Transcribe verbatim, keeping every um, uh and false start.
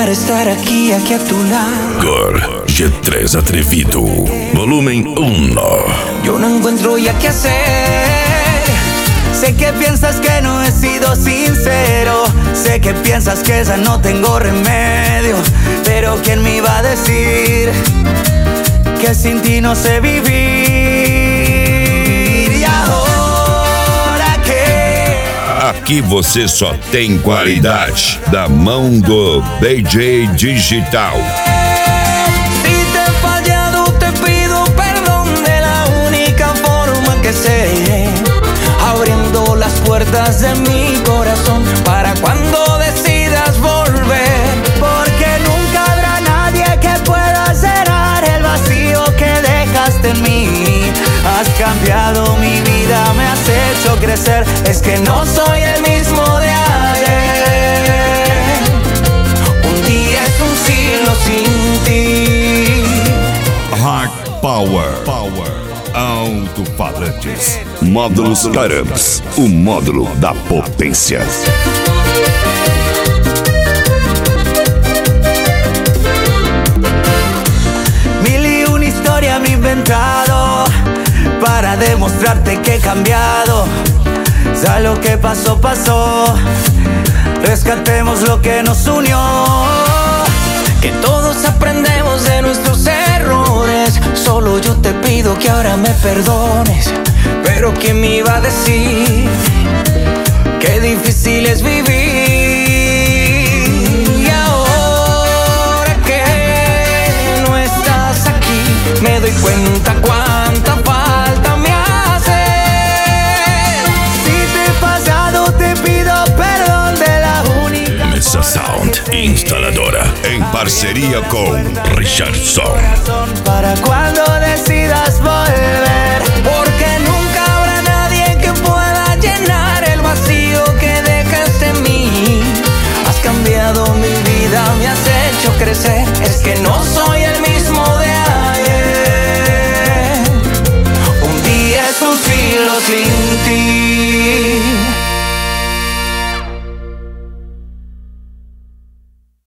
para estar aquí, aquí a tu lado. Igor G três Atrevido, volumen uno. Yo no encuentro ya qué hacer. Sé que piensas que no he sido sincero. Sé que piensas que esa no tengo remedio. Pero ¿quién me iba a decir que sin ti no sé vivir? Y ahora que aqui você só tem qualidade da mão do D J Digital. Si te he fallado te pido perdón de la única forma que sé, abriendo las puertas de mi corazón para cuando decidas volver, porque nunca habrá nadie que pueda cerrar el vacío que dejaste en mí. Has cambiado mi vida, me has hecho crecer, es que no soy el mismo de ayer. Un día es un siglo sin ti. Hard Power, Power, alto-falantes, módulos Carams, o módulo da potência. Mil y una historia me he inventado para demostrarte que he cambiado. Ya lo que pasó, pasó. Rescatemos lo que nos unió. Que todos aprendemos de nuestros errores. Solo yo te pido que ahora me perdones. Pero ¿quién me iba a decir qué difícil es vivir? Y ahora que no estás aquí, me doy cuenta cuánta falta me hace. Si te he fallado te pido perdón de la única Mesa Sound, instaladora, em parceria com Richardson. para cuando decidas volver, porque nunca habrá nadie que pueda llenar el vacío que dejaste en mí. Has cambiado mi vida, me has hecho crecer, es que no soy el mismo de ayer. Un día es un siglo sin ti.